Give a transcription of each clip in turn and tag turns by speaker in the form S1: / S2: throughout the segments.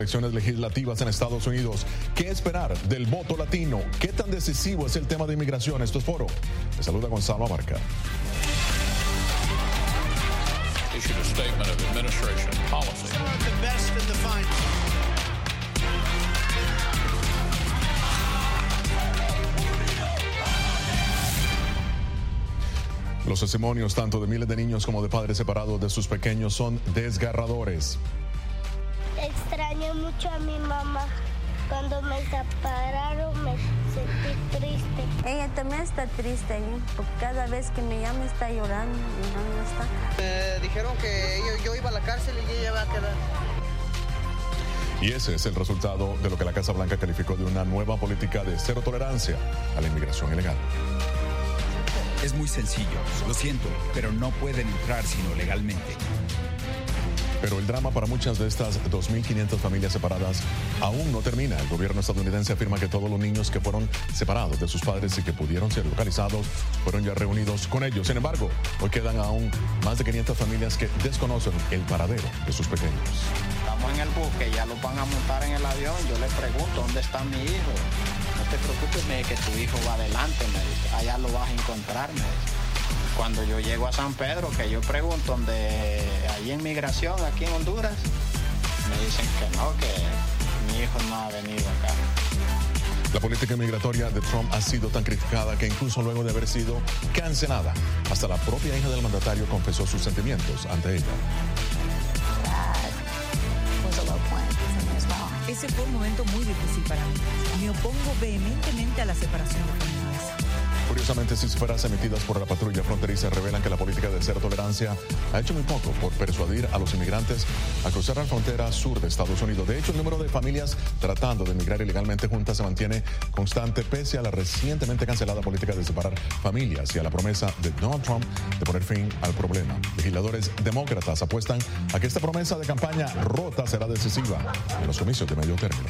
S1: Elecciones legislativas en Estados Unidos. ¿Qué esperar del voto latino? ¿Qué tan decisivo es el tema de inmigración? Esto es Foro. Les saluda Gonzalo Abarca. Los testimonios tanto de miles de niños como de padres separados de sus pequeños son desgarradores.
S2: Extraño mucho a mi mamá. Cuando me separaron me sentí triste.
S3: Ella también está triste, porque cada vez que me llama está llorando y no está.
S4: Dijeron que yo iba a la cárcel y ella iba a quedar.
S1: Y ese es el resultado de lo que la Casa Blanca calificó de una nueva política de cero tolerancia a la inmigración ilegal.
S5: Es muy sencillo, lo siento, pero no pueden entrar sino legalmente.
S1: Pero el drama para muchas de estas 2.500 familias separadas aún no termina. El gobierno estadounidense afirma que todos los niños que fueron separados de sus padres y que pudieron ser localizados fueron ya reunidos con ellos. Sin embargo, hoy quedan aún más de 500 familias que desconocen el paradero de sus pequeños.
S6: Estamos en el buque, ya los van a montar en el avión. Yo les pregunto, ¿dónde está mi hijo? No te preocupes, me dice que tu hijo va adelante, me dice. Allá lo vas a encontrar, me dice. Cuando yo llego a San Pedro, que yo pregunto dónde hay inmigración aquí en Honduras, me dicen que no, que mi hijo no ha venido acá.
S1: La política migratoria de Trump ha sido tan criticada que incluso luego de haber sido cancelada, hasta la propia hija del mandatario confesó sus sentimientos ante ella.
S7: Ese fue un momento muy difícil para mí. Me opongo vehementemente a la separación de familias.
S1: Curiosamente, cifras emitidas por la patrulla fronteriza revelan que la política de cero tolerancia ha hecho muy poco por persuadir a los inmigrantes a cruzar la frontera sur de Estados Unidos. De hecho, el número de familias tratando de emigrar ilegalmente juntas se mantiene constante pese a la recientemente cancelada política de separar familias y a la promesa de Donald Trump de poner fin al problema. Legisladores demócratas apuestan a que esta promesa de campaña rota será decisiva en los comicios de medio término.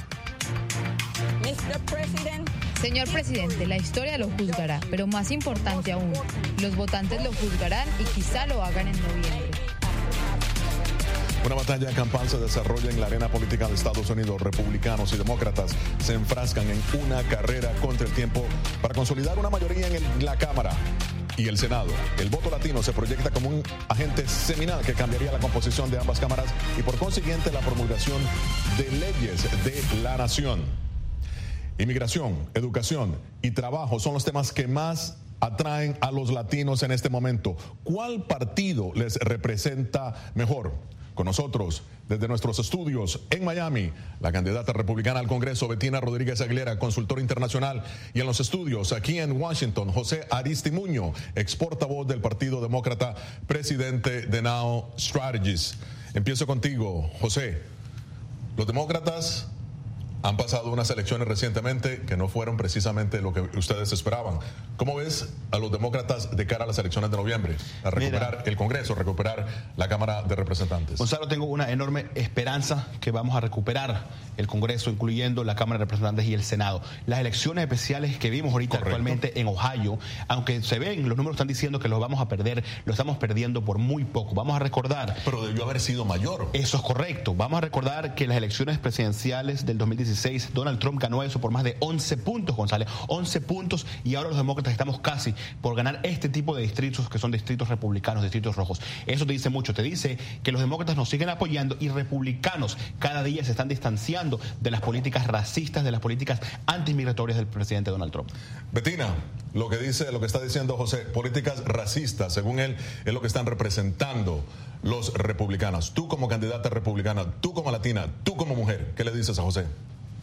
S8: Señor presidente, la historia lo juzgará, pero más importante aún, los votantes lo juzgarán y quizá lo hagan en noviembre.
S1: Una batalla campal se desarrolla en la arena política de Estados Unidos. Republicanos y demócratas se enfrascan en una carrera contra el tiempo para consolidar una mayoría en la Cámara y el Senado. El voto latino se proyecta como un agente seminal que cambiaría la composición de ambas cámaras y por consiguiente la promulgación de leyes de la nación. Inmigración, educación y trabajo son los temas que más atraen a los latinos en este momento. ¿Cuál partido les representa mejor? Con nosotros, desde nuestros estudios en Miami, la candidata republicana al Congreso, Bettina Rodríguez Aguilera, consultora internacional, y en los estudios aquí en Washington, José Aristimuño, ex portavoz del Partido Demócrata, presidente de Now Strategies. Empiezo contigo, José. Los demócratas han pasado unas elecciones recientemente que no fueron precisamente lo que ustedes esperaban. ¿Cómo ves a los demócratas de cara a las elecciones de noviembre? A recuperar el Congreso, recuperar la Cámara de Representantes.
S9: Gonzalo, tengo una enorme esperanza que vamos a recuperar el Congreso, incluyendo la Cámara de Representantes y el Senado. Las elecciones especiales que vimos ahorita actualmente en Ohio, aunque se ven, los números están diciendo que los vamos a perder, lo estamos perdiendo por muy poco. Vamos a recordar...
S1: Pero debió haber sido mayor.
S9: Eso es correcto. Vamos a recordar que las elecciones presidenciales del 2016, Donald Trump ganó eso por más de 11 puntos, González, 11 puntos, y ahora los demócratas estamos casi por ganar este tipo de distritos que son distritos republicanos, distritos rojos. Eso te dice mucho, te dice que los demócratas nos siguen apoyando y republicanos cada día se están distanciando de las políticas racistas, de las políticas antimigratorias del presidente Donald Trump.
S1: Bettina, lo que está diciendo José, políticas racistas, según él, es lo que están representando los republicanos. Tú como candidata republicana, tú como latina, tú como mujer, ¿qué le dices a José?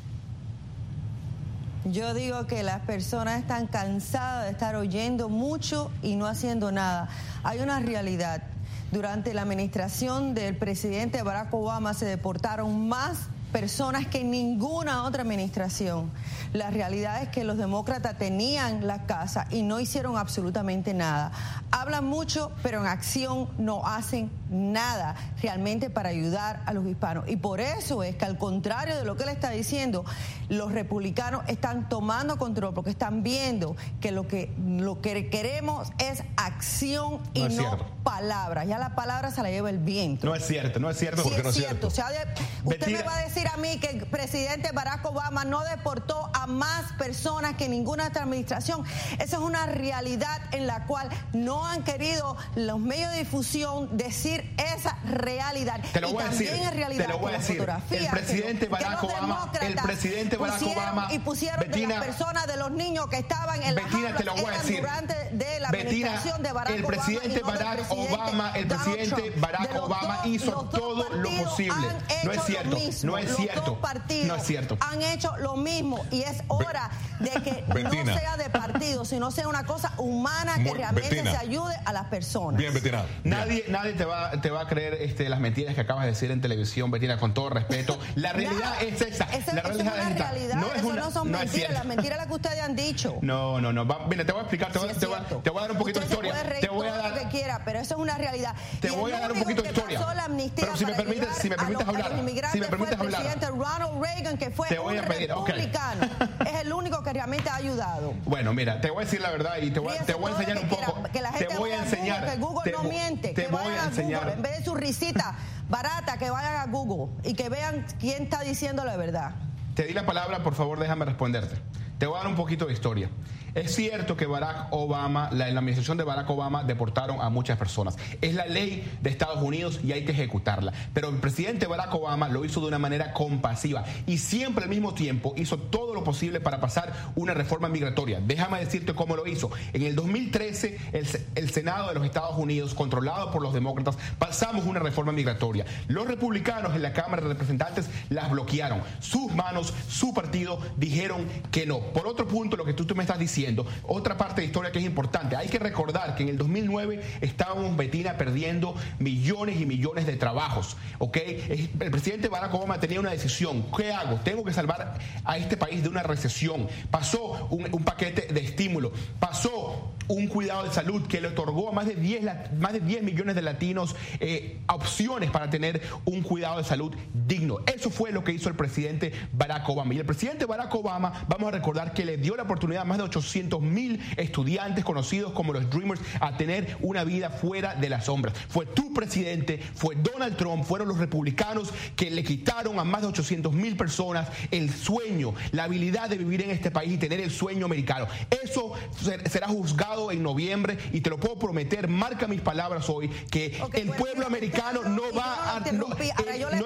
S10: Yo digo que las personas están cansadas de estar oyendo mucho y no haciendo nada. Hay una realidad. Durante la administración del presidente Barack Obama se deportaron más personas que en ninguna otra administración. La realidad es que los demócratas tenían la casa y no hicieron absolutamente nada. Hablan mucho, pero en acción no hacen nada realmente para ayudar a los hispanos. Y por eso es que, al contrario de lo que él está diciendo, los republicanos están tomando control porque están viendo que lo que queremos es acción y no palabras. Ya la palabra se la lleva el viento.
S9: No es cierto.
S10: Sí,
S9: Porque
S10: es
S9: no es
S10: cierto.
S9: cierto.
S10: O sea, usted me va a decir decir a mí que el presidente Barack Obama no deportó a más personas que ninguna otra administración? Esa es una realidad en la cual no han querido los medios de difusión decir esa realidad.
S9: Te lo voy a decir.
S10: Es realidad,
S9: te lo voy a decir. El presidente Barack Obama,
S10: y pusieron
S9: Bettina,
S10: de las personas, de los niños que estaban en
S9: Bettina, te lo voy a decir.
S10: durante de la administración de Barack
S9: el presidente
S10: Obama,
S9: el presidente Barack Obama hizo todo lo posible. No es cierto. No es cierto. No es cierto.
S10: Han hecho lo mismo y es hora de que no sea de partido, sino sea una cosa humana que realmente se ayude a las personas.
S1: Bien, Bettina.
S9: Nadie te va a creer las mentiras que acabas de decir en televisión, Bettina, con todo respeto. La realidad es esa. La realidad es esta.
S10: No son mentiras. Las mentiras las que ustedes han dicho.
S9: No. Mira, te voy a explicar. Te voy a dar un poquito de historia.
S10: Te voy a dar lo que quiera, pero eso es una realidad.
S9: Te voy a dar un poquito de historia. Pero si me permites hablar. Si me permites hablar.
S10: El presidente Ronald Reagan, que fue un republicano, es el único que realmente ha ayudado.
S9: Bueno, mira, te voy a decir la verdad y te voy a enseñar un poco.
S10: Te voy a enseñar. Que Google no miente. Que vayan a Google. En vez de su risita barata, que vayan a Google y que vean quién está diciendo la verdad.
S9: Te di la palabra, por favor, déjame responderte. Te voy a dar un poquito de historia. Es cierto que Barack Obama, en la administración de Barack Obama, deportaron a muchas personas. Es la ley de Estados Unidos y hay que ejecutarla. Pero el presidente Barack Obama lo hizo de una manera compasiva y siempre al mismo tiempo hizo todo lo posible para pasar una reforma migratoria. Déjame decirte cómo lo hizo. En el 2013, el Senado de los Estados Unidos, controlado por los demócratas, pasamos una reforma migratoria. Los republicanos en la Cámara de Representantes las bloquearon. Sus manos, su partido, dijeron que no. Por otro punto, lo que tú me estás diciendo, otra parte de historia que es importante. Hay que recordar que en el 2009 estábamos, Bettina, perdiendo millones y millones de trabajos. ¿Ok? El presidente Barack Obama tenía una decisión. ¿Qué hago? Tengo que salvar a este país de una recesión. Pasó un paquete de estímulo. Pasó un cuidado de salud que le otorgó a más de 10 millones de latinos opciones para tener un cuidado de salud digno. Eso fue lo que hizo el presidente Barack Obama. Y el presidente Barack Obama, vamos a recordar que le dio la oportunidad a más de 800,000 estudiantes conocidos como los Dreamers a tener una vida fuera de las sombras. Fue tu presidente, fue Donald Trump, fueron los republicanos que le quitaron a más de 800,000 personas el sueño, la habilidad de vivir en este país y tener el sueño americano. Eso será juzgado en noviembre y te lo puedo prometer, marca mis palabras hoy, que el pueblo americano no va a... No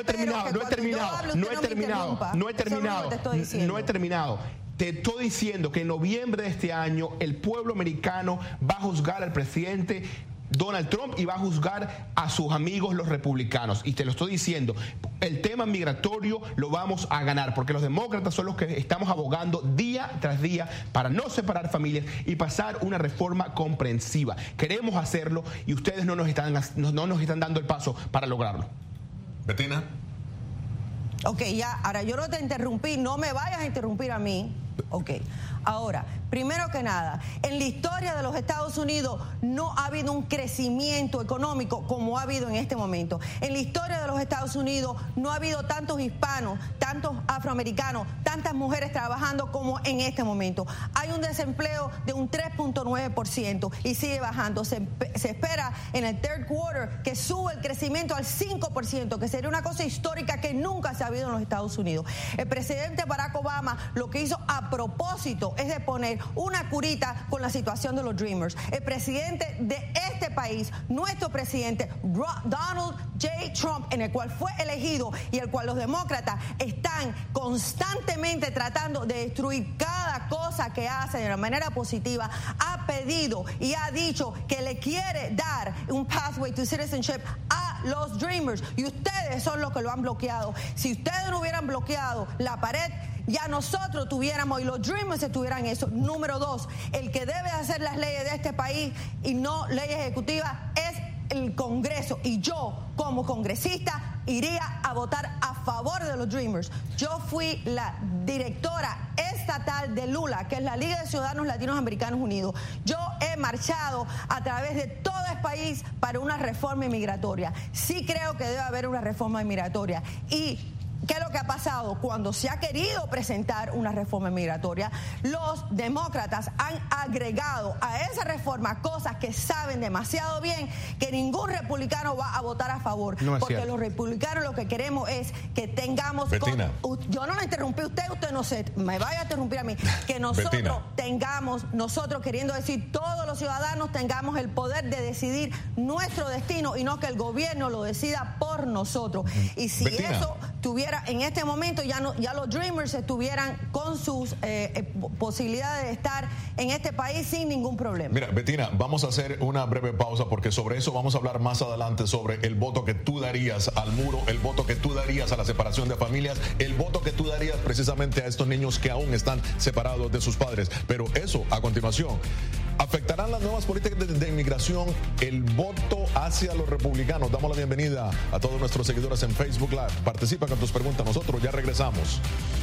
S9: he terminado. Te estoy diciendo que en noviembre de este año el pueblo americano va a juzgar al presidente Donald Trump y va a juzgar a sus amigos los republicanos. Y te lo estoy diciendo, el tema migratorio lo vamos a ganar, porque los demócratas son los que estamos abogando día tras día para no separar familias y pasar una reforma comprensiva. Queremos hacerlo y ustedes no nos están dando el paso para lograrlo.
S1: Bettina.
S10: Ok, ya, ahora yo no te interrumpí, no me vayas a interrumpir a mí. Ok, ahora, primero que nada, en la historia de los Estados Unidos no ha habido un crecimiento económico como ha habido en este momento. En la historia de los Estados Unidos no ha habido tantos hispanos, tantos afroamericanos, tantas mujeres trabajando como en este momento. Hay un desempleo de un 3.9% y sigue bajando. Se espera en el third quarter que sube el crecimiento al 5%, que sería una cosa histórica que nunca se ha habido en los Estados Unidos. El presidente Barack Obama lo que hizo a propósito es de poner una curita con la situación de los Dreamers. El presidente de este país, nuestro presidente Donald J. Trump, en el cual fue elegido y el cual los demócratas están constantemente tratando de destruir cada cosa que hace de una manera positiva, ha pedido y ha dicho que le quiere dar un pathway to citizenship a los Dreamers y ustedes son los que lo han bloqueado. Si ustedes no hubieran bloqueado la pared, ya nosotros tuviéramos y los Dreamers tuvieran eso. Número 2, el que debe hacer las leyes de este país y no leyes ejecutivas es el Congreso. Y yo, como congresista, iría a votar a favor de los Dreamers. Yo fui la directora estatal de LULA, que es la Liga de Ciudadanos Latinos Americanos Unidos. Yo he marchado a través de todo el país para una reforma inmigratoria. Sí creo que debe haber una reforma inmigratoria. Y ¿Qué es lo que ha pasado? Cuando se ha querido presentar una reforma migratoria, los demócratas han agregado a esa reforma cosas que saben demasiado bien que ningún republicano va a votar a favor.
S9: No es
S10: porque
S9: cierto.
S10: Los republicanos lo que queremos es que tengamos... Yo no le interrumpí a usted no se me vaya a interrumpir a mí. Que nosotros tengamos, nosotros queriendo decir, todos los ciudadanos tengamos el poder de decidir nuestro destino y no que el gobierno lo decida por nosotros. Y si eso tuviera en este momento, ya los Dreamers estuvieran con sus posibilidades de estar en este país sin ningún problema.
S1: Mira, Bettina, vamos a hacer una breve pausa porque sobre eso vamos a hablar más adelante, sobre el voto que tú darías al muro, el voto que tú darías a la separación de familias, el voto que tú darías precisamente a estos niños que aún están separados de sus padres. Pero eso, a continuación. ¿Afectarán las nuevas políticas de inmigración el voto hacia los republicanos? Damos la bienvenida a todos nuestros seguidores en Facebook Live. Participa con tus preguntas. Nosotros ya regresamos.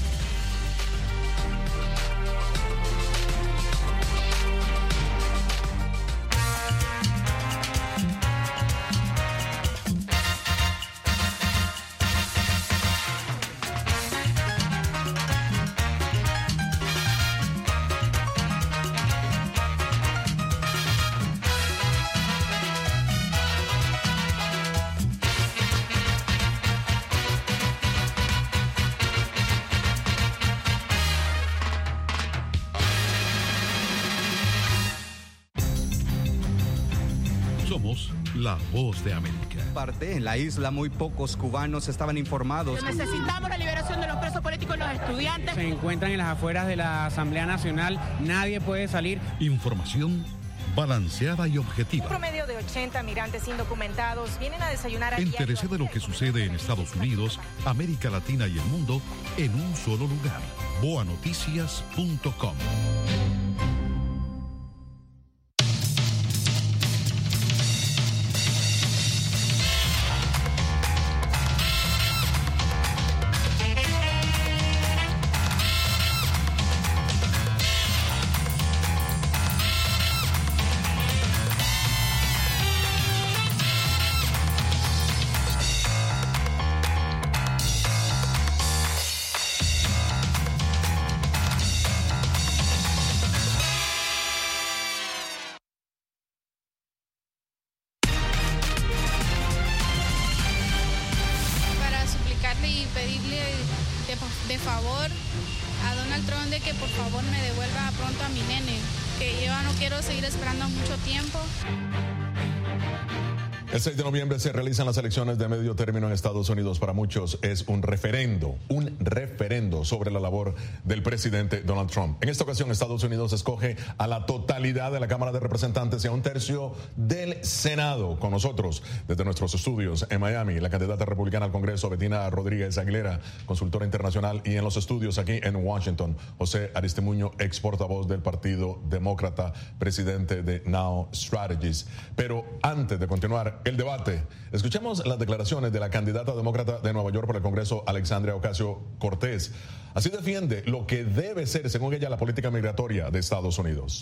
S11: Somos la voz de América.
S5: En la isla muy pocos cubanos estaban informados.
S12: Necesitamos la liberación de los presos políticos y los estudiantes.
S13: Se encuentran en las afueras de la Asamblea Nacional. Nadie puede salir.
S11: Información balanceada y objetiva.
S14: Un promedio de 80 migrantes indocumentados vienen a desayunar.
S11: Entérese de lo que sucede en Estados Unidos, América Latina y el mundo en un solo lugar. boanoticias.com.
S15: de favor a Donald Trump de que por favor me devuelva pronto a mi nene, que yo no quiero seguir esperando mucho tiempo.
S1: El 6 de noviembre se realizan las elecciones de medio término en Estados Unidos. Para muchos es un referendo sobre la labor del presidente Donald Trump. En esta ocasión, Estados Unidos escoge a la totalidad de la Cámara de Representantes y a un tercio del Senado. Con nosotros, desde nuestros estudios en Miami, la candidata republicana al Congreso, Bettina Rodríguez Aguilera, consultora internacional, y en los estudios aquí en Washington, José Aristimuño, ex portavoz del Partido Demócrata, presidente de Now Strategies. Pero antes de continuar el debate, escuchemos las declaraciones de la candidata demócrata de Nueva York por el Congreso, Alexandria Ocasio-Cortez. Así defiende lo que debe ser, según ella, la política migratoria de Estados Unidos.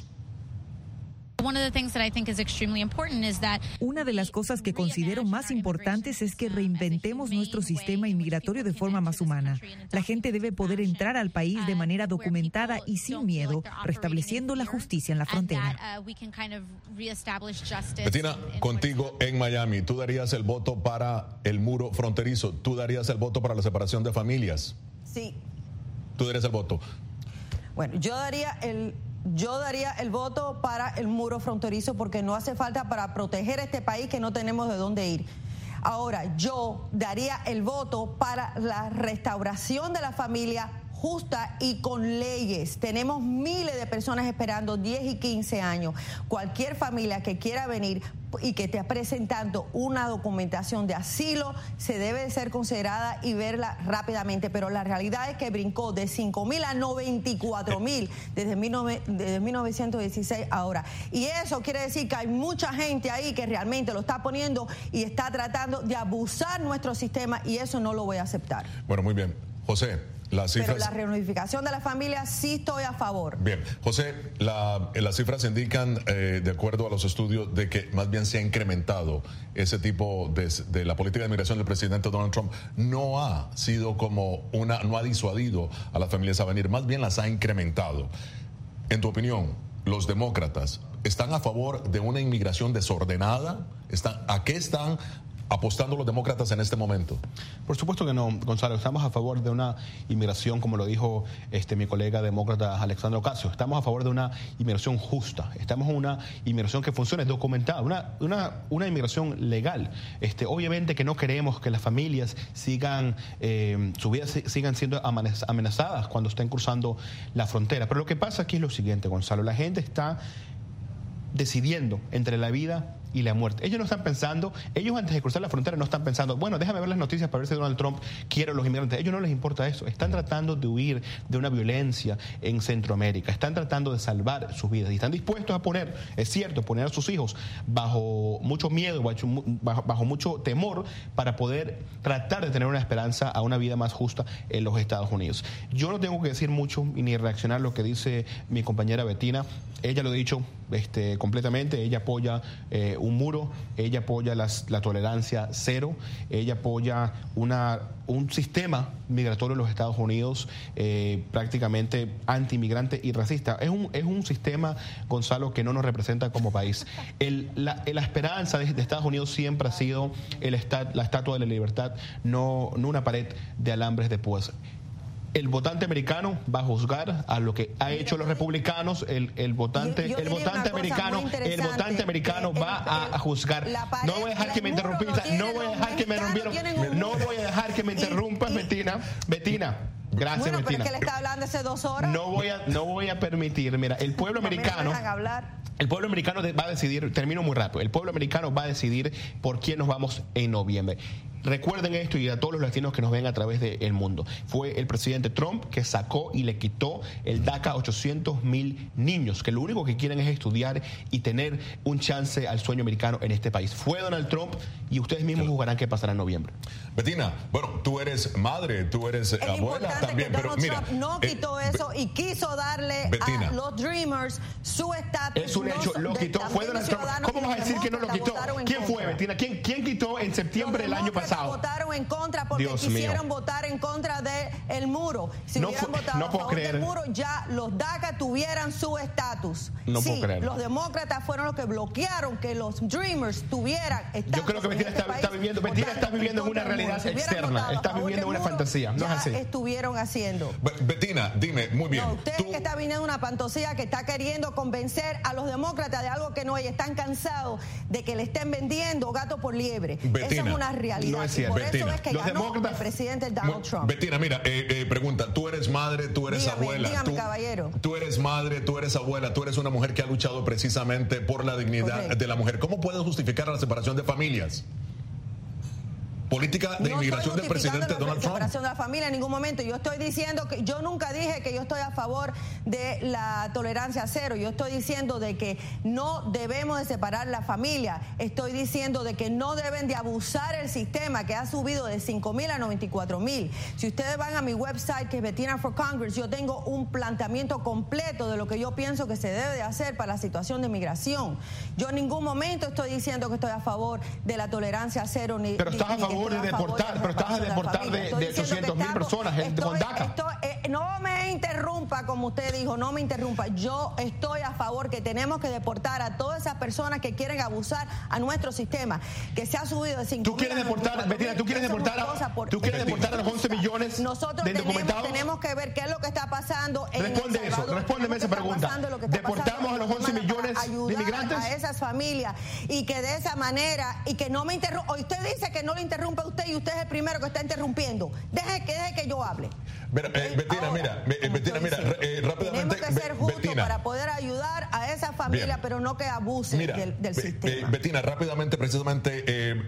S7: Una de las cosas que considero más importantes es que reinventemos nuestro sistema inmigratorio de forma más humana. La gente debe poder entrar al país de manera documentada y sin miedo, restableciendo la justicia en la frontera.
S1: Bettina, contigo en Miami, ¿tú darías el voto para el muro fronterizo? ¿Tú darías el voto para la separación de familias?
S10: Sí.
S1: ¿Tú darías el voto?
S10: Bueno, yo daría el voto para el muro fronterizo porque no hace falta para proteger este país que no tenemos de dónde ir. Ahora, yo daría el voto para la restauración de la familia justa y con leyes. Tenemos miles de personas esperando 10 y 15 años. Cualquier familia que quiera venir y que esté presentando una documentación de asilo se debe de ser considerada y verla rápidamente, pero la realidad es que brincó de 5,000 a 94,000 desde 1916 ahora. Y eso quiere decir que hay mucha gente ahí que realmente lo está poniendo y está tratando de abusar nuestro sistema, y eso no lo voy a aceptar.
S1: Bueno, muy bien. José, Las cifras...
S10: Pero la reunificación de la familia sí estoy a favor.
S1: Bien, José, las cifras indican, de acuerdo a los estudios, de que más bien se ha incrementado ese tipo de la política de migración del presidente Donald Trump. No ha sido no ha disuadido a las familias a venir, más bien las ha incrementado. En tu opinión, los demócratas están a favor de una inmigración desordenada. ¿A qué están apostando los demócratas en este momento?
S9: Por supuesto que no, Gonzalo. Estamos a favor de una inmigración, como lo dijo mi colega demócrata Alexandra Ocasio. Estamos a favor de una inmigración justa. Estamos en una inmigración que funcione, documentada, una inmigración legal. Obviamente que no queremos que las familias sus vidas sigan siendo amenazadas cuando estén cruzando la frontera. Pero lo que pasa aquí es lo siguiente, Gonzalo. La gente está decidiendo entre la vida y la muerte. Ellos no están pensando, ellos antes de cruzar la frontera no están pensando, bueno, déjame ver las noticias para ver si Donald Trump quiere a los inmigrantes. A ellos no les importa eso. Están tratando de huir de una violencia en Centroamérica. Están tratando de salvar sus vidas y están dispuestos a poner a sus hijos bajo mucho miedo, bajo mucho temor para poder tratar de tener una esperanza a una vida más justa en los Estados Unidos. Yo no tengo que decir mucho ni reaccionar a lo que dice mi compañera Bettina. Ella lo ha dicho completamente. Ella apoya un muro, ella apoya la tolerancia cero, ella apoya un sistema migratorio en los Estados Unidos prácticamente anti-inmigrante y racista. Es un sistema, Gonzalo, que no nos representa como país. La esperanza de Estados Unidos siempre ha sido la Estatua de la Libertad, no una pared de alambres de púas. El votante americano va a juzgar a lo que ha hecho los republicanos. El votante americano va a juzgar. No voy a dejar que me interrumpas. No voy a dejar que me interrumpas, Bettina. Gracias,
S10: Bettina.
S9: Pero
S10: es que le está hablando hace 2 horas.
S9: No voy a permitir. Mira, el pueblo americano va a decidir. Termino muy rápido. El pueblo americano va a decidir por quién nos vamos en noviembre. Recuerden esto, y a todos los latinos que nos ven a través del mundo. Fue el presidente Trump que sacó y le quitó el DACA a 800,000 niños, que lo único que quieren es estudiar y tener un chance al sueño americano en este país. Fue Donald Trump y ustedes mismos juzgarán qué pasará en noviembre.
S1: Bettina, bueno, tú eres madre, tú eres abuela también,
S10: que
S1: pero
S10: Donald
S1: mira,
S10: Trump no quitó eso y quiso darle
S1: Bettina,
S10: a los Dreamers su estatus.
S9: Es un hecho, lo quitó. Fue Donald Trump. ¿Cómo vas a decir que no lo quitó? ¿Quién fue, Bettina? ¿Quién quitó en septiembre del año pasado?
S10: Votaron en contra porque quisieron votar en contra del muro. Si hubieran votado a favor del muro, ya los DACA tuvieran su estatus.
S9: Puedo creer.
S10: Los demócratas fueron los que bloquearon que los Dreamers tuvieran estatus.
S9: Yo creo que Bettina está viviendo en una realidad externa. Estás viviendo en una fantasía. No es así.
S10: Estuvieron haciendo.
S1: Bettina, dime, muy bien.
S10: No, usted que está viniendo una fantasía, que está queriendo convencer a los demócratas de algo que no hay. Están cansados de que le estén vendiendo gato por liebre.
S1: Bettina,
S10: eso es una realidad.
S9: No es cierto.
S10: Por eso
S1: Bettina,
S10: es que ganó el presidente Donald Trump.
S1: Bettina, mira, pregunta, tú eres madre, tú eres abuela.
S10: Dígame, caballero.
S1: Tú eres madre, tú eres abuela, tú eres una mujer que ha luchado precisamente por la dignidad de la mujer. ¿Cómo puedes justificar la separación de familias? Política de inmigración del presidente Donald Trump.
S10: Separación de la familia en ningún momento. Yo estoy diciendo que yo nunca dije que yo estoy a favor de la tolerancia cero. Yo estoy diciendo de que no debemos de separar la familia. Estoy diciendo de que no deben de abusar el sistema que ha subido de 5,000 a 94,000. Si ustedes van a mi website, que es Bettina for Congress, yo tengo un planteamiento completo de lo que yo pienso que se debe de hacer para la situación de migración. Yo en ningún momento estoy diciendo que estoy a favor de la tolerancia cero ni.
S9: Pero estás a favor de deportar, pero estás a deportar de 800,000 personas con DACA.
S10: No me interrumpa, como usted dijo, no me interrumpa. Yo estoy a favor que tenemos que deportar a todas esas personas que quieren abusar a nuestro sistema, que se ha subido de 5,000.
S9: ¿Tú quieres deportar, Bettina, tú quieres deportar a los 11 millones de indocumentados?
S10: Tenemos que ver qué es lo que está pasando en
S9: Responde
S10: El Salvador.
S9: respóndeme esa pregunta. ¿Deportamos a los 11 millones de inmigrantes?
S10: A esas familias, y que de esa manera, y que no me interrumpa. Usted dice que no lo interrumpa usted, y usted es el primero que está interrumpiendo. Deje que yo hable.
S1: Bettina, mira, rápidamente.
S10: Tenemos que ser justos para poder ayudar a esa familia, pero no que abusen del sistema.
S1: Bettina, rápidamente, precisamente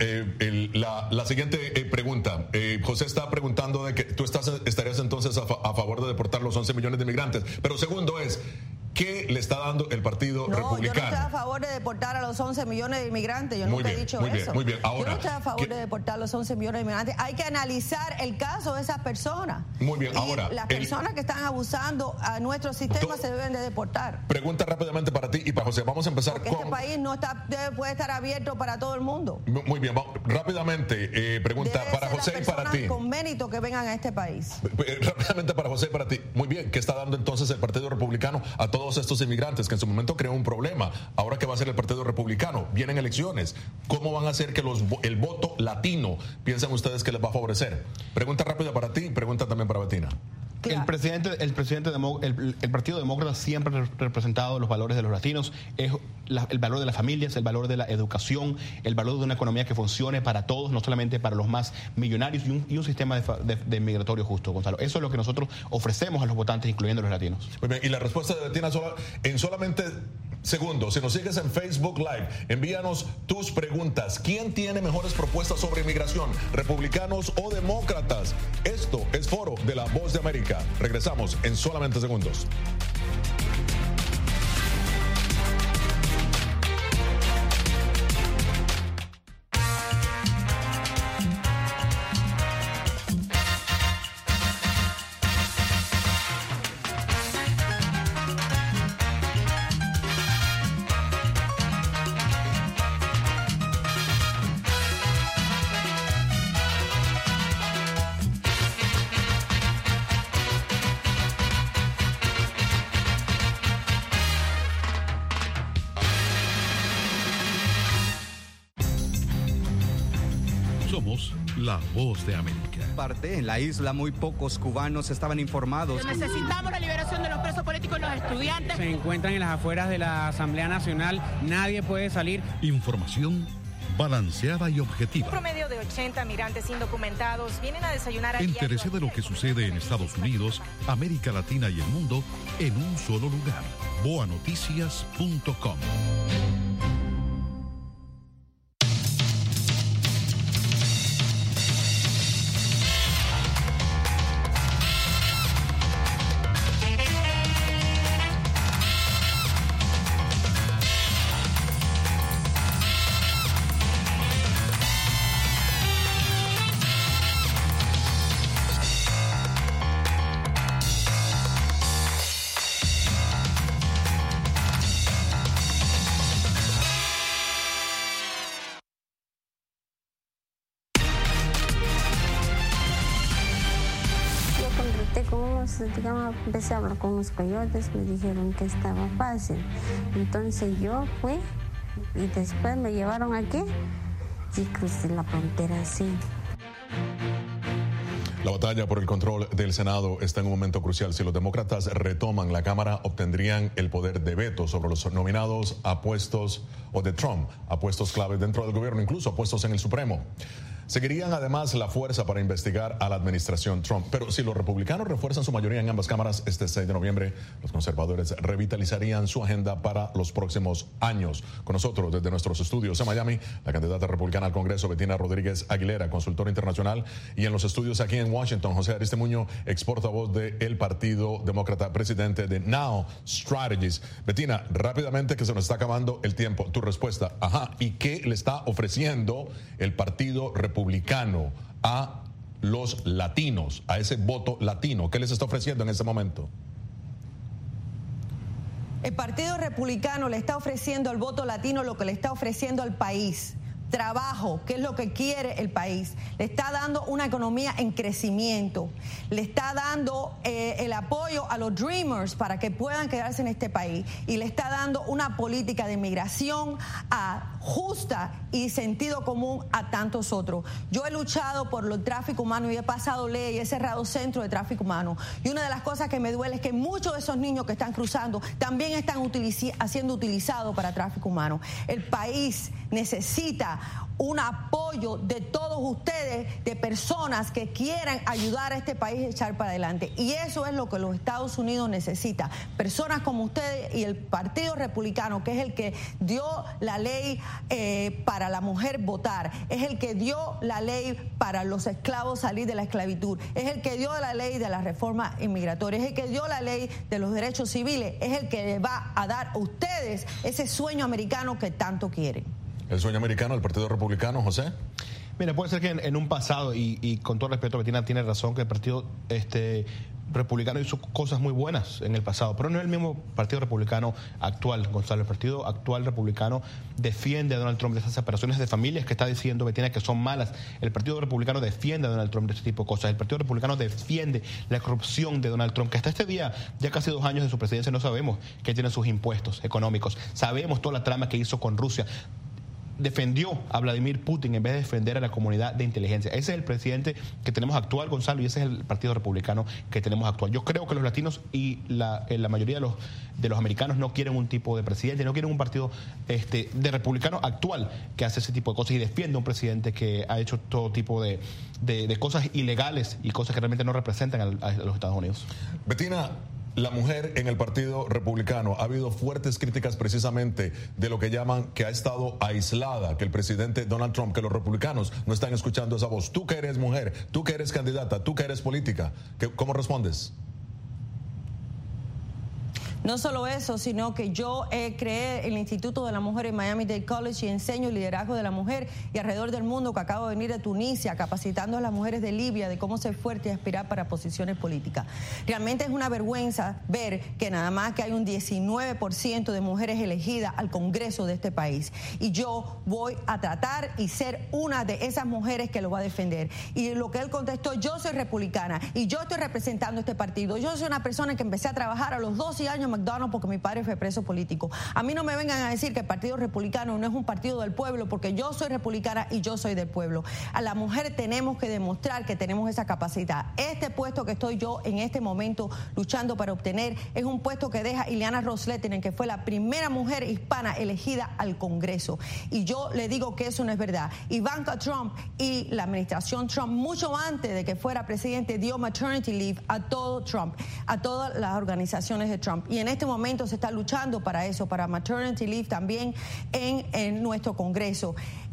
S1: la siguiente pregunta. José está preguntando de que tú estarías entonces a favor de deportar los 11 millones de inmigrantes. Pero segundo es, ¿Qué le está dando el Partido Republicano?
S10: Yo no estoy a favor de deportar a los 11 millones de inmigrantes. Yo nunca he dicho eso.
S1: Muy bien. Ahora,
S10: yo no estoy a favor de deportar a los 11 millones de inmigrantes. Hay que analizar el caso de esas personas.
S1: Muy bien. Ahora,
S10: las personas que están abusando a nuestro sistema se deben de deportar.
S1: Pregunta rápidamente para ti y para José. Vamos a empezar
S10: porque este país no puede estar abierto para todo el mundo.
S1: Muy bien. Rápidamente, pregunta para José y para ti.
S10: Con mérito que vengan a este país.
S1: Rápidamente para José y para ti. Muy bien. ¿Qué está dando entonces el Partido Republicano a todos estos inmigrantes que en su momento creó un problema? Ahora, ¿qué va a hacer el Partido Republicano? Vienen elecciones. ¿Cómo van a hacer que el voto latino piensan ustedes que les va a favorecer? Pregunta rápida para ti, pregunta también para Bettina.
S9: Claro. El Partido Demócrata siempre ha representado los valores de los latinos, el valor de las familias, el valor de la educación, el valor de una economía que funcione para todos, no solamente para los más millonarios, y un sistema de migratorio justo, Gonzalo. Eso es lo que nosotros ofrecemos a los votantes, incluyendo a los latinos.
S1: Muy bien, y la respuesta de Bettina en solamente segundos. Si nos sigues en Facebook Live, envíanos tus preguntas. ¿Quién tiene mejores propuestas sobre inmigración, republicanos o demócratas? Esto es Foro de la Voz de América. Regresamos en solamente segundos.
S11: Somos la Voz de América.
S5: En la isla muy pocos cubanos estaban informados.
S12: Necesitamos la liberación de los presos políticos y los estudiantes.
S13: Se encuentran en las afueras de la Asamblea Nacional. Nadie puede salir.
S11: Información balanceada y objetiva.
S14: Un promedio de 80 migrantes indocumentados vienen a desayunar a
S11: Entérese de lo que sucede en Estados Unidos, América Latina y el mundo en un solo lugar. boanoticias.com.
S3: Digamos, empecé a hablar con los coyotes, me dijeron que estaba fácil. Entonces yo fui y después me llevaron aquí y crucé la frontera así.
S1: La batalla por el control del Senado está en un momento crucial. Si los demócratas retoman la Cámara, obtendrían el poder de veto sobre los nominados a puestos, o de Trump, a puestos claves dentro del gobierno, incluso a puestos en el Supremo. Seguirían además la fuerza para investigar a la administración Trump. Pero si los republicanos refuerzan su mayoría en ambas cámaras este 6 de noviembre, los conservadores revitalizarían su agenda para los próximos años. Con nosotros desde nuestros estudios en Miami, la candidata republicana al Congreso, Bettina Rodríguez Aguilera, consultora internacional, y en los estudios aquí en Washington, José Aristimuño, ex portavoz del Partido Demócrata, presidente de Now Strategies. Bettina, rápidamente que se nos está acabando el tiempo. Tu respuesta, ¿y qué le está ofreciendo el Partido Republicano a los latinos, a ese voto latino? ¿Qué les está ofreciendo en ese momento?
S10: El Partido Republicano le está ofreciendo al voto latino lo que le está ofreciendo al país. Trabajo, que es lo que quiere el país. Le está dando una economía en crecimiento. Le está dando el apoyo a los Dreamers para que puedan quedarse en este país. Y le está dando una política de migración justa y sentido común a tantos otros. Yo he luchado por el tráfico humano y he pasado ley, he cerrado centros de tráfico humano. Y una de las cosas que me duele es que muchos de esos niños que están cruzando también están siendo utilizados para tráfico humano. El país necesita necesita un apoyo de todos ustedes, de personas que quieran ayudar a este país a echar para adelante. Y eso es lo que los Estados Unidos necesita. Personas como ustedes y el Partido Republicano, que es el que dio la ley para la mujer votar, es el que dio la ley para los esclavos salir de la esclavitud, es el que dio la ley de la reforma inmigratoria, es el que dio la ley de los derechos civiles, es el que le va a dar a ustedes ese sueño americano que tanto quieren.
S1: ¿El sueño americano del Partido Republicano, José?
S9: Mira, puede ser que en un pasado, y con todo respeto, Betina tiene razón, que el Partido Republicano hizo cosas muy buenas en el pasado, pero no es el mismo Partido Republicano actual, Gonzalo. El Partido actual republicano defiende a Donald Trump de esas separaciones de familias que está diciendo Betina que son malas. El Partido Republicano defiende a Donald Trump de ese tipo de cosas. El Partido Republicano defiende la corrupción de Donald Trump, que hasta este día, ya casi 2 años de su presidencia, no sabemos que tiene sus impuestos económicos. Sabemos toda la trama que hizo con Rusia. Defendió a Vladimir Putin en vez de defender a la comunidad de inteligencia. Ese es el presidente que tenemos actual, Gonzalo, y ese es el Partido Republicano que tenemos actual. Yo creo que los latinos y la mayoría de los americanos no quieren un tipo de presidente, no quieren un partido de republicano actual que hace ese tipo de cosas y defiende a un presidente que ha hecho todo tipo de cosas ilegales y cosas que realmente no representan a los Estados Unidos.
S1: Betina, la mujer en el Partido Republicano, ha habido fuertes críticas precisamente de lo que llaman que ha estado aislada, que el presidente Donald Trump, que los republicanos no están escuchando esa voz. Tú que eres mujer, tú que eres candidata, tú que eres política, ¿cómo respondes?
S10: No solo eso, sino que yo creé el Instituto de la Mujer en Miami-Dade College y enseño el liderazgo de la mujer y alrededor del mundo, que acabo de venir de Tunisia, capacitando a las mujeres de Libia de cómo ser fuerte y aspirar para posiciones políticas. Realmente es una vergüenza ver que nada más que hay un 19% de mujeres elegidas al Congreso de este país. Y yo voy a tratar y ser una de esas mujeres que lo va a defender. Y lo que él contestó, yo soy republicana y yo estoy representando este partido. Yo soy una persona que empecé a trabajar a los 12 años McDonald's porque mi padre fue preso político. A mí no me vengan a decir que el Partido Republicano no es un partido del pueblo, porque yo soy republicana y yo soy del pueblo. A la mujer tenemos que demostrar que tenemos esa capacidad. Este puesto que estoy yo en este momento luchando para obtener es un puesto que deja Ileana Ros-Lehtinen, que fue la primera mujer hispana elegida al Congreso. Y yo le digo que eso no es verdad. Ivanka Trump y la administración Trump, mucho antes de que fuera presidente, dio maternity leave a todo Trump, a todas las organizaciones de Trump. Y en este momento se está luchando para eso, para maternity leave también en nuestro Congreso.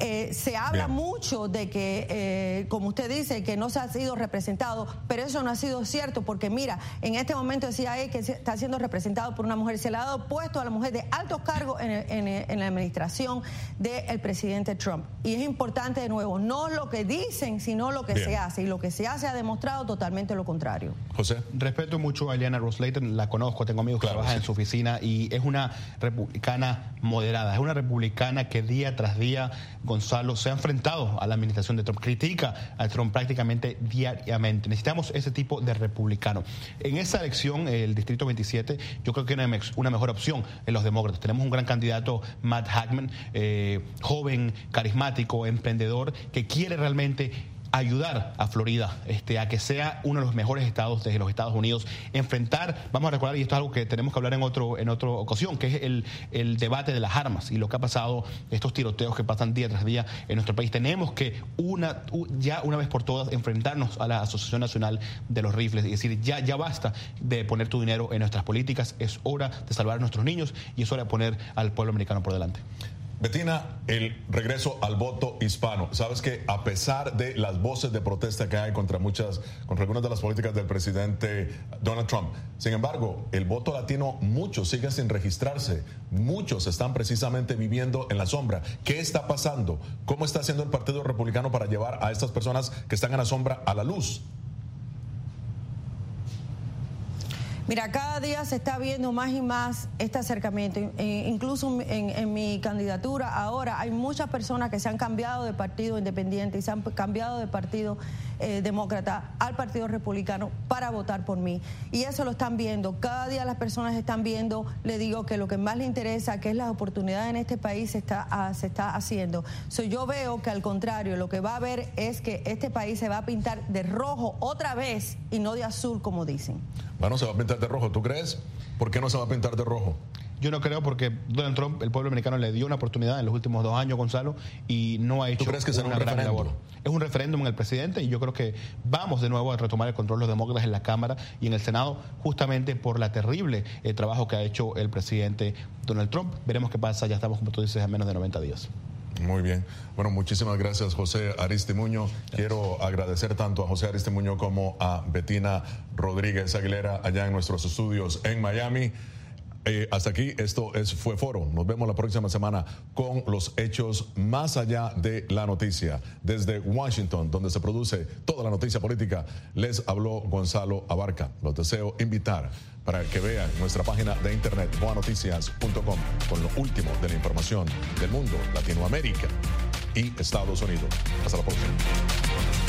S10: Se habla mucho de que, como usted dice, que no se ha sido representado, pero eso no ha sido cierto, porque mira, en este momento decía que está siendo representado por una mujer. Se le ha dado puesto a la mujer de altos cargos en la administración del presidente Trump. Y es importante, de nuevo, no lo que dicen, sino lo que se hace. Y lo que se hace ha demostrado totalmente lo contrario.
S1: José.
S9: Respeto mucho a Ileana Ros-Lehtinen, la conozco, tengo amigos que trabajan en su oficina y es una republicana moderada, es una republicana que día tras día, Gonzalo, se ha enfrentado a la administración de Trump, critica a Trump prácticamente diariamente. Necesitamos ese tipo de republicano. En esa elección, el Distrito 27, yo creo que hay una mejor opción en los demócratas. Tenemos un gran candidato, Matt Hackman, joven, carismático, emprendedor, que quiere realmente ayudar a Florida a que sea uno de los mejores estados de los Estados Unidos, enfrentar, vamos a recordar, y esto es algo que tenemos que hablar en otra ocasión, que es el debate de las armas y lo que ha pasado, estos tiroteos que pasan día tras día en nuestro país. Tenemos que ya una vez por todas enfrentarnos a la Asociación Nacional de los Rifles y decir, ya basta de poner tu dinero en nuestras políticas, es hora de salvar a nuestros niños y es hora de poner al pueblo americano por delante.
S1: Betina, el regreso al voto hispano. Sabes que a pesar de las voces de protesta que hay contra algunas de las políticas del presidente Donald Trump, sin embargo, el voto latino, muchos siguen sin registrarse. Muchos están precisamente viviendo en la sombra. ¿Qué está pasando? ¿Cómo está haciendo el Partido Republicano para llevar a estas personas que están en la sombra a la luz?
S10: Mira, cada día se está viendo más y más este acercamiento. Incluso en mi candidatura ahora hay muchas personas que se han cambiado de partido independiente y se han cambiado de partido demócrata al Partido Republicano para votar por mí. Y eso lo están viendo. Cada día las personas están viendo, le digo que lo que más les interesa, que es las oportunidades en este país, se está haciendo. Yo veo que al contrario, lo que va a haber es que este país se va a pintar de rojo otra vez y no de azul como dicen.
S1: Bueno, se va a pintar de rojo, ¿tú crees? ¿Por qué no se va a pintar de rojo?
S9: Yo no creo, porque Donald Trump, el pueblo americano le dio una oportunidad en los últimos 2 años, Gonzalo, y no ha hecho
S1: ¿Tú crees que será
S9: una
S1: un
S9: gran
S1: referéndum?
S9: labor. Es un referéndum en el presidente, y yo creo que vamos de nuevo a retomar el control de los demócratas en la Cámara y en el Senado, justamente por la terrible trabajo que ha hecho el presidente Donald Trump. Veremos qué pasa, ya estamos, como tú dices, a menos de 90 días.
S1: Muy bien. Bueno, muchísimas gracias, José Aristimuño. Quiero agradecer tanto a José Aristimuño como a Betina Rodríguez Aguilera allá en nuestros estudios en Miami. Hasta aquí, fue Foro. Nos vemos la próxima semana con los hechos más allá de la noticia. Desde Washington, donde se produce toda la noticia política, les habló Gonzalo Abarca. Los deseo invitar para que vean nuestra página de internet, boanoticias.com, con lo último de la información del mundo, Latinoamérica y Estados Unidos. Hasta la próxima.